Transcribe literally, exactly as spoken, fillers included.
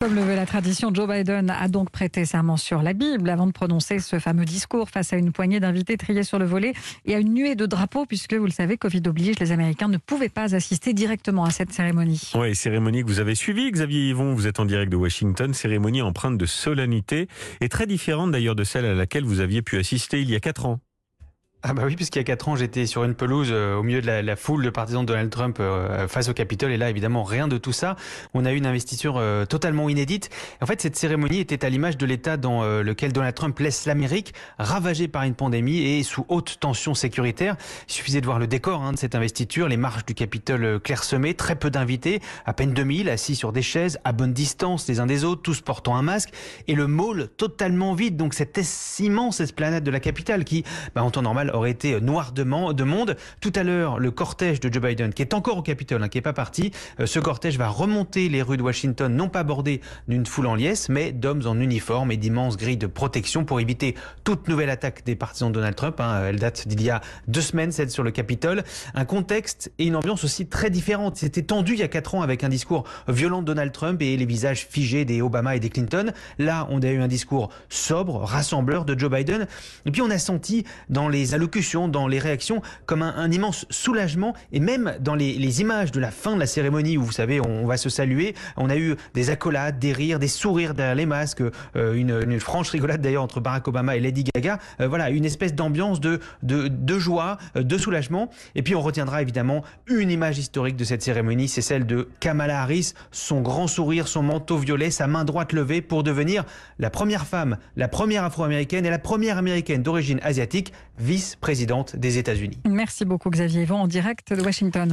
Comme le veut la tradition, Joe Biden a donc prêté serment sur la Bible avant de prononcer ce fameux discours face à une poignée d'invités triés sur le volet et à une nuée de drapeaux, puisque, vous le savez, Covid oblige, les Américains ne pouvaient pas assister directement à cette cérémonie. Oui, cérémonie que vous avez suivie, Xavier Yvon, vous êtes en direct de Washington, cérémonie empreinte de solennité et très différente d'ailleurs de celle à laquelle vous aviez pu assister il y a quatre ans. Ah bah oui, puisqu'il y a quatre ans, j'étais sur une pelouse euh, au milieu de la, la foule de partisans de Donald Trump euh, face au Capitole. Et là, évidemment, rien de tout ça. On a eu une investiture euh, totalement inédite. En fait, cette cérémonie était à l'image de l'état dans euh, lequel Donald Trump laisse l'Amérique, ravagée par une pandémie et sous haute tension sécuritaire. Il suffisait de voir le décor hein, de cette investiture, les marches du Capitole euh, clairsemées, très peu d'invités, à peine deux mille, assis sur des chaises, à bonne distance les uns des autres, tous portant un masque, et le mall totalement vide. Donc cette immense esplanade de la capitale qui, bah, en temps normal, aurait été noir de monde. Tout à l'heure, le cortège de Joe Biden, qui est encore au Capitole, hein, qui n'est pas parti, euh, ce cortège va remonter les rues de Washington, non pas bordé d'une foule en liesse, mais d'hommes en uniforme et d'immenses grilles de protection pour éviter toute nouvelle attaque des partisans de Donald Trump. Hein. Elle date d'il y a deux semaines, celle sur le Capitole. Un contexte et une ambiance aussi très différentes. C'était tendu il y a quatre ans avec un discours violent de Donald Trump et les visages figés des Obama et des Clinton. Là, on a eu un discours sobre, rassembleur de Joe Biden. Et puis on a senti dans les allocutions, dans les réactions, comme un, un immense soulagement, et même dans les, les images de la fin de la cérémonie où, vous savez, on, on va se saluer, on a eu des accolades, des rires, des sourires derrière les masques, euh, une, une franche rigolade d'ailleurs entre Barack Obama et Lady Gaga, euh, voilà, une espèce d'ambiance de, de, de joie, de soulagement. Et puis on retiendra évidemment une image historique de cette cérémonie, c'est celle de Kamala Harris, son grand sourire, son manteau violet, sa main droite levée pour devenir la première femme, la première afro-américaine et la première américaine d'origine asiatique vice-présidente des États-Unis. Merci beaucoup Xavier Yvon en direct de Washington.